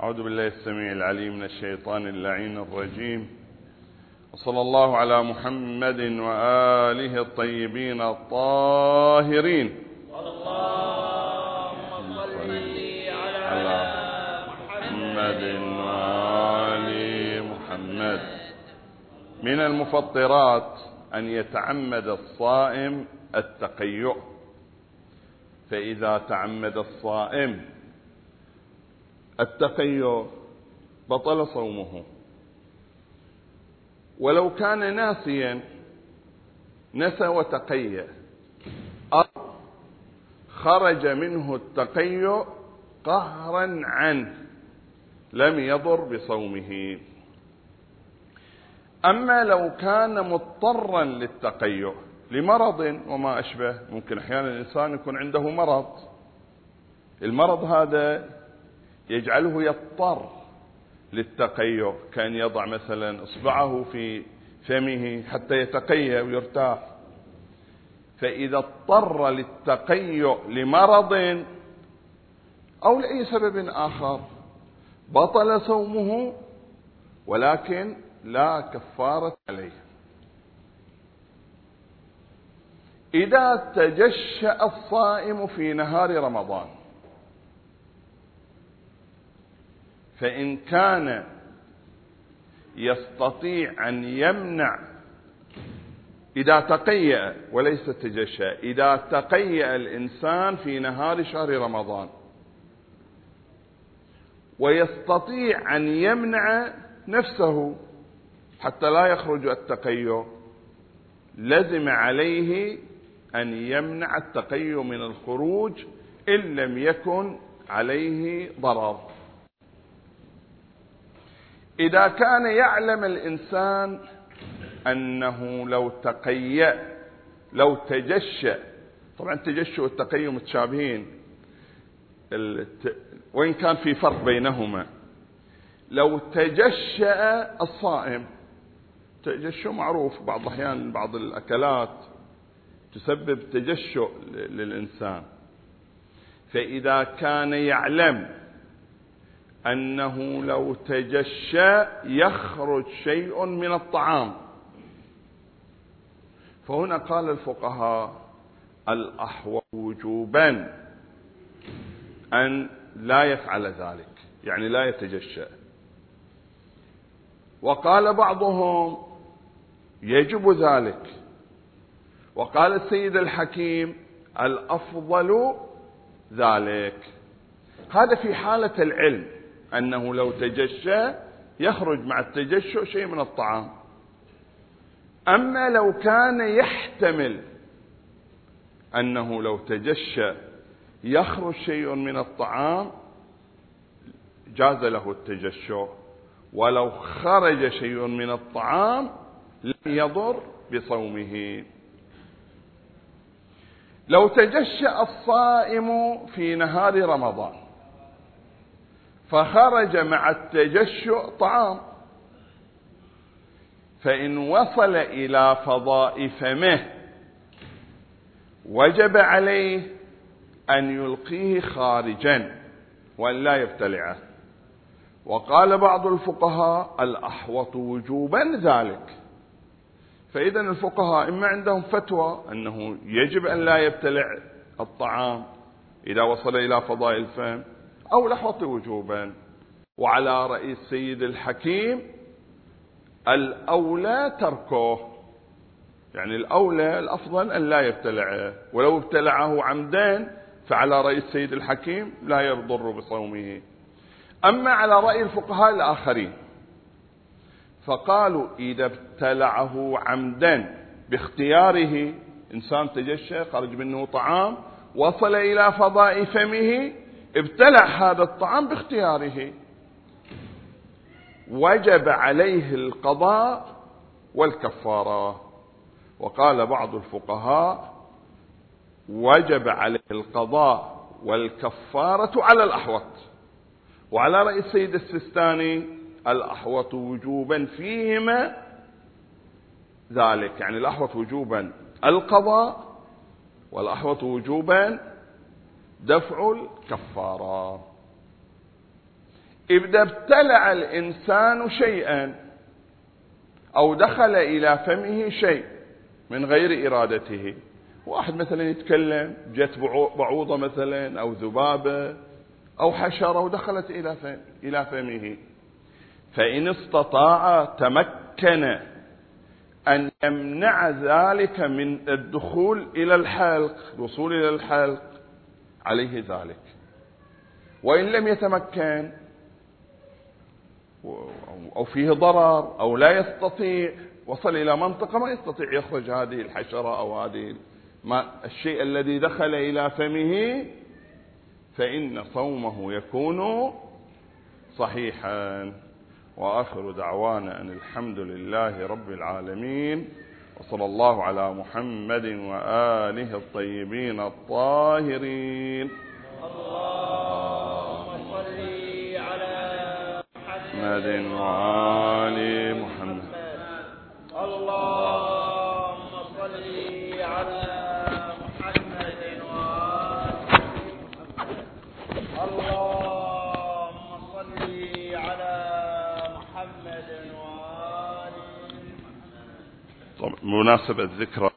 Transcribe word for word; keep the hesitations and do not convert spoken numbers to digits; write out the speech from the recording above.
أعوذ بالله السميع العليم من الشيطان اللعين الرجيم، وصلى الله على محمد وآله الطيبين الطاهرين. اللهم صل على محمد وآل محمد. من المفطرات أن يتعمد الصائم التقيؤ، فإذا تعمد الصائم التقيؤ بطل صومه، ولو كان ناسيا نسى وتقيأ أو خرج منه التقيؤ قهرا عنه لم يضر بصومه. أما لو كان مضطرا للتقيؤ لمرض وما أشبه، ممكن أحيانا الإنسان يكون عنده مرض، المرض هذا يجعله يضطر للتقيؤ، كان يضع مثلا إصبعه في فمه حتى يتقيأ ويرتاح، فإذا اضطر للتقيؤ لمرض أو لأي سبب آخر بطل صومه، ولكن لا كفارة عليه. إذا تجشأ الصائم في نهار رمضان، فإن كان يستطيع أن يمنع، إذا تقيأ وليس تجشأ، إذا تقيأ الإنسان في نهار شهر رمضان ويستطيع أن يمنع نفسه حتى لا يخرج التقيؤ، لزم عليه أن يمنع التقيؤ من الخروج إن لم يكن عليه ضرر. إذا كان يعلم الإنسان أنه لو تقيأ لو تجشأ، طبعا التجشؤ والتقيؤ متشابهين وإن كان في فرق بينهما. لو تجشأ الصائم، تجشؤ معروف، بعض الأحيان بعض الأكلات تسبب تجشؤ للإنسان، فإذا كان يعلم أنه لو تجشأ يخرج شيء من الطعام، فهنا قال الفقهاء الأحوط وجوبا أن لا يفعل ذلك، يعني لا يتجشأ. وقال بعضهم يجب ذلك، وقال السيد الحكيم الأفضل ذلك. هذا في حالة العلم أنه لو تجشأ يخرج مع التجشؤ شيء من الطعام. أما لو كان يحتمل أنه لو تجشأ يخرج شيء من الطعام جاز له التجشؤ، ولو خرج شيء من الطعام لم يضر بصومه. لو تجشأ الصائم في نهار رمضان فخرج مع التجشؤ طعام، فإن وصل إلى فضاء فمه وجب عليه أن يلقيه خارجا وأن لا يبتلعه. وقال بعض الفقهاء الأحوط وجوبا ذلك. فإذا الفقهاء إما عندهم فتوى أنه يجب أن لا يبتلع الطعام إذا وصل إلى فضاء الفم، أو الأحوط وجوبا. وعلى رأي السيد الحكيم الأولى تركه، يعني الأولى الأفضل أن لا يبتلعه، ولو ابتلعه عمدان فعلى رأي السيد الحكيم لا يضر بصومه. أما على رأي الفقهاء الآخرين فقالوا إذا ابتلعه عمدا باختياره، إنسان تجشأ خرج منه طعام وصل إلى فضاء فمه ابتلع هذا الطعام باختياره، وجب عليه القضاء والكفارة. وقال بعض الفقهاء وجب عليه القضاء والكفارة على الأحوط. وعلى رأي السيد السيستاني الأحوط وجوبا فيهما ذلك، يعني الأحوط وجوبا القضاء والأحوط وجوبا دفع الكفارة. إذا ابتلع الإنسان شيئا أو دخل إلى فمه شيء من غير إرادته، واحد مثلا يتكلم، جت بعوضة مثلا أو ذبابة أو حشرة ودخلت إلى فمه، فإن استطاع تمكن أن يمنع ذلك من الدخول إلى الحلق، الوصول إلى الحلق، عليه ذلك. وإن لم يتمكن أو فيه ضرر أو لا يستطيع، وصل إلى منطقة ما يستطيع يخرج هذه الحشرة أو هذه ما الشيء الذي دخل إلى فمه، فإن صومه يكون صحيحا. وآخر دعوانا أن الحمد لله رب العالمين، وصلى الله على محمد وآله الطيبين الطاهرين. اللهم صل على محمد وآل محمد. اللهم صل على محمد وآل محمد. اللهم صل على محمد وآل محمد. مناسبة ذكرى